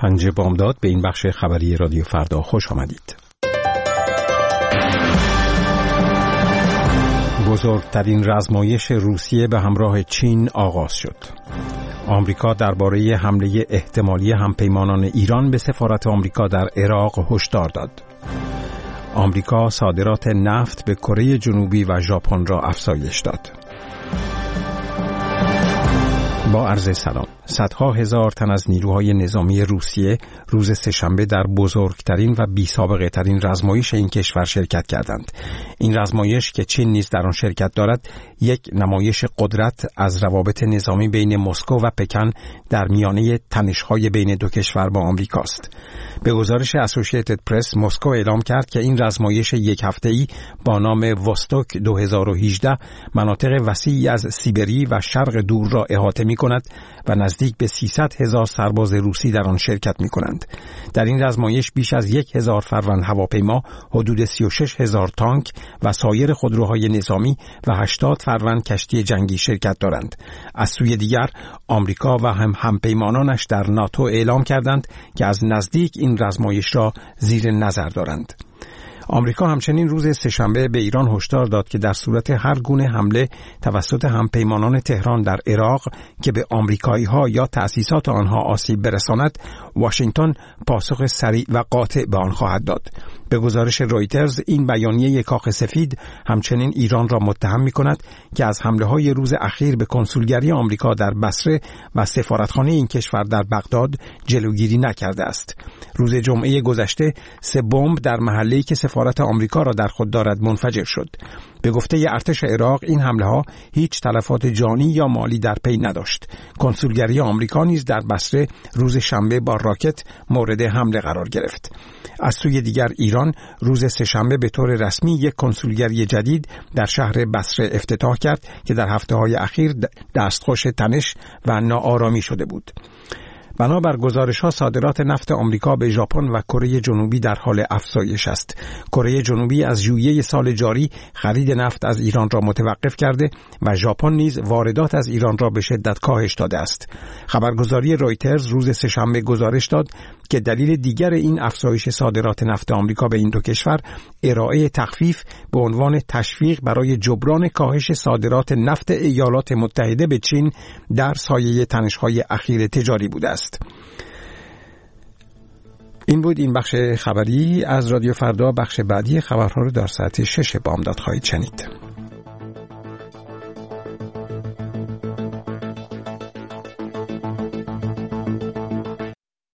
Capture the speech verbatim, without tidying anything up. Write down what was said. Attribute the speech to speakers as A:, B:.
A: پنج بامداد به این بخش خبری رادیو فردا خوش آمدید. بزرگترین رزمایش روسیه به همراه چین آغاز شد. آمریکا درباره حمله احتمالی همپیمانان ایران به سفارت آمریکا در عراق هشدار داد. آمریکا صادرات نفت به کره جنوبی و ژاپن را افزایش داد. با عرض سلام. صدها هزار تن از نیروهای نظامی روسیه روز سه‌شنبه در بزرگترین و بی‌سابقه ترین رزمایش این کشور شرکت کردند. این رزمایش که چین نیز در آن شرکت دارد، یک نمایش قدرت از روابط نظامی بین مسکو و پکن در میانه تنش‌های بین دو کشور با آمریکاست. به گزارش اسوسییتد پرس، مسکو اعلام کرد که این رزمایش یک هفته‌ای با نام وستوک دو هزار و هجده مناطق وسیعی از سیبری و شرق دور را احاطه می‌کند و نزدیک به سیصد هزار سرباز روسی در آن شرکت می‌کنند. در این رزمایش بیش از یک هزار فروند هواپیما، حدود سی و شش هزار تانک و سایر خودروهای نظامی و هشتاد فروند کشتی جنگی شرکت دارند. از سوی دیگر آمریکا و هم همپیمانانش در ناتو اعلام کردند که از نزدیک این رزمایش را زیر نظر دارند. آمریکا همچنین روز سه‌شنبه به ایران هشدار داد که در صورت هر گونه حمله توسط همپیمانان تهران در عراق که به آمریکایی‌ها یا تأسیسات آنها آسیب برساند، واشنگتن پاسخ سریع و قاطع به آن خواهد داد. به گزارش رویترز، این بیانیه کاخ سفید همچنین ایران را متهم می‌کند که از حمله‌های روز اخیر به کنسولگری آمریکا در بصره و سفارتخانه این کشور در بغداد جلوگیری نکرده است. روز جمعه گذشته سه بمب در محله‌ای که سفارت آمریکا را در خود دارد منفجر شد. به گفته ارتش عراق، این حمله‌ها هیچ تلفات جانی یا مالی در پی نداشت. کنسولگری آمریکا نیز در بصره روز شنبه با راکت مورد حمله قرار گرفت. از سوی دیگر ایران روز سه‌شنبه به طور رسمی یک کنسولگری جدید در شهر بصره افتتاح کرد که در هفته‌های اخیر دستخوش تنش و ناآرامی شده بود. بنابر گزارش‌ها صادرات نفت آمریکا به ژاپن و کره جنوبی در حال افزایش است. کره جنوبی از ژوئیه سال جاری خرید نفت از ایران را متوقف کرده و ژاپن نیز واردات از ایران را به شدت کاهش داده است. خبرگزاری رویترز روز سه‌شنبه گزارش داد که دلیل دیگر این افزایش صادرات نفت آمریکا به این دو کشور ارائه تخفیف به عنوان تشویق برای جبران کاهش صادرات نفت ایالات متحده به چین در سایه تنش‌های اخیر تجاری بوده است. این بود این بخش خبری از رادیو فردا. بخش بعدی خبرها رو در ساعت شش بامداد خواهید شنید.